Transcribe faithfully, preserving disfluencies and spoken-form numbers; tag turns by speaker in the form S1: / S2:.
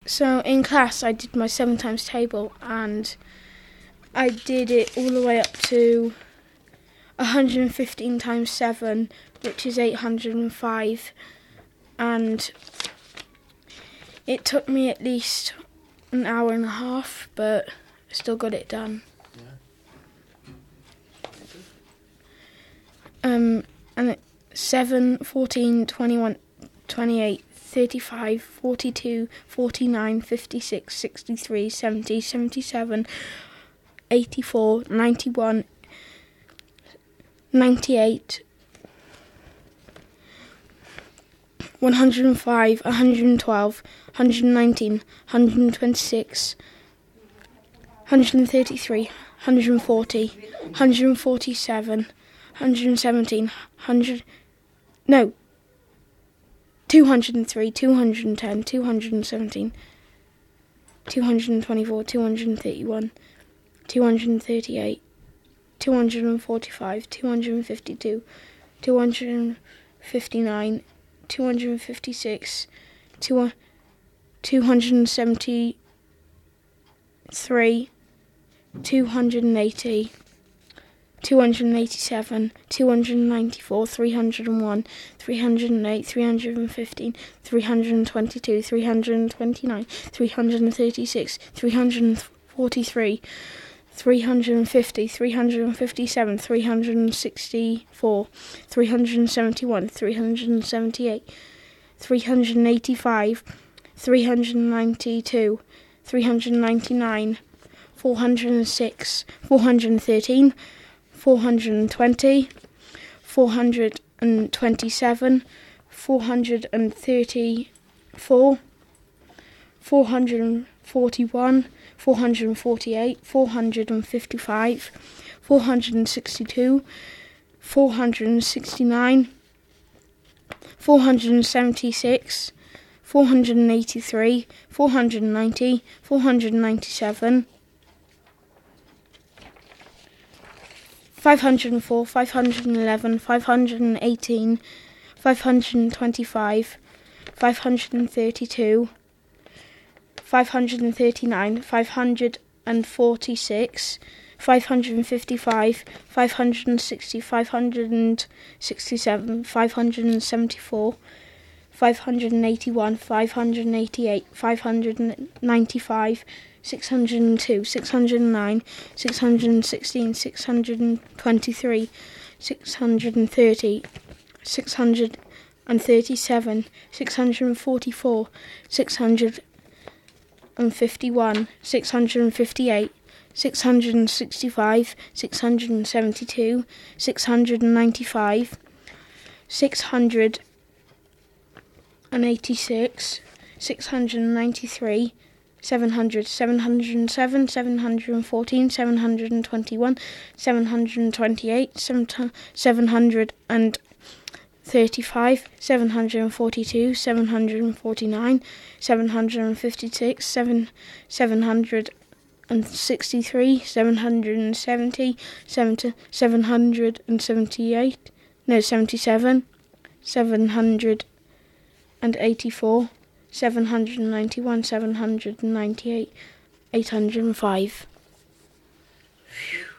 S1: So in class I did my seven times table and I did it all the way up to one hundred fifteen times seven, which is eight hundred five, and it took me at least an hour and a half, but I still got it done. Um, and it, seven, fourteen, twenty-one, twenty-eight, thirty-five, forty-two, forty-nine, fifty-six, sixty-three, seventy, seventy-seven, eighty-four, ninety-one, ninety-eight, one hundred five, one hundred twelve, one hundred nineteen, one hundred twenty-six, one hundred thirty-three, one hundred forty, one hundred forty-seven, one hundred seventeen, one hundred, no, two hundred three, two hundred ten, two hundred seventeen, two hundred twenty-four, two hundred thirty-one, two hundred thirty-eight, two hundred forty-five, two hundred fifty-two, two hundred fifty-nine, two hundred fifty-six, two, two hundred seventy-three, two hundred eighty, two hundred eighty-seven, two hundred ninety-four, three hundred one, three hundred eight, three hundred fifteen, three hundred twenty-two, three hundred twenty-nine, three hundred thirty-six, three hundred forty-three, three hundred fifty, three hundred fifty-seven, three hundred sixty-four, three hundred seventy-one, three hundred seventy-eight, three hundred eighty-five, three hundred ninety-two, three hundred ninety-nine, four hundred six, four hundred thirteen, four hundred twenty, four hundred twenty-seven, four hundred thirty-four, four hundred forty-one, four hundred forty-eight, four hundred fifty-five, four hundred sixty-two, four hundred sixty-nine, four hundred seventy-six, four hundred eighty-three, four hundred ninety, four hundred ninety-seven, five hundred four, five hundred eleven, five hundred eighteen, five hundred twenty-five, five hundred thirty-two, five hundred thirty-nine, five hundred forty-six, five hundred fifty-five, five hundred sixty, five hundred sixty-seven, five hundred seventy-four, five hundred eighty-one, five hundred eighty-eight, five hundred ninety-five, six hundred two, six hundred nine, six hundred sixteen, six hundred twenty-three, six hundred thirty, six hundred thirty-seven, six hundred forty-four, six hundred fifty-one, six hundred fifty-eight, six hundred sixty-five, six hundred seventy-two, six hundred ninety-five, six hundred eighty-six, six hundred ninety-three, seven hundred, seven hundred seven, seven hundred fourteen, seven hundred twenty-one, seven hundred twenty-eight, seven hundred thirty-five, seven hundred forty-two, seven hundred forty-nine, seven hundred fifty-six, seven, seven hundred sixty-three, seven hundred seventy, seven, seven hundred seventy-eight, no, seventy-seven, seven hundred eighty-four, seven hundred ninety-one, seven hundred ninety-eight, eight hundred five.